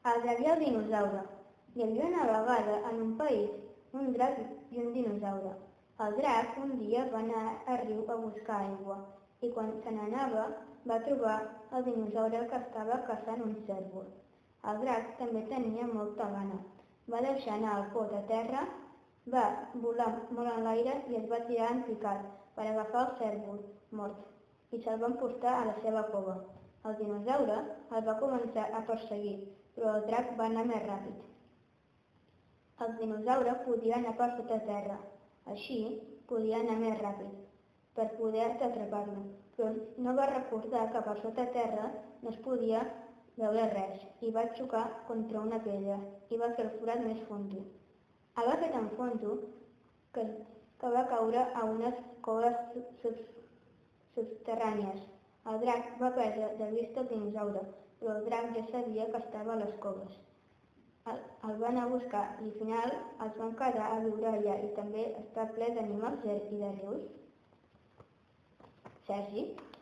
El drac i el dinosaure. Hi havia una vegada en un país un drac i un dinosaure. El drac un dia va anar al riu a buscar aigua i quan se n'anava va trobar el dinosaure que estava caçant un cérvol. El drac també tenia molta gana. Va deixar anar el pot a terra, va volar molt en l'aire i es va tirar en picat per agafar el cérvol mort i se'l va emportar a la seva cova. El dinosaure el va començar a perseguir, però el drac va anar més ràpid. El dinosaure podia anar per sota terra, així podia anar més ràpid per poder atrapar-lo, però no va recordar que per sota terra no es podia veure res i va xocar contra una pedra i va fer el forat més fondo. El va fer tan fondo que va caure a unes coves subterrànies. El drac va perdre de vista el dinosaure, però el drac ja sabia que estava a les coves. El va anar a buscar i al final es van quedar a viure allà i també està ple d'animals i de rius. Sergi?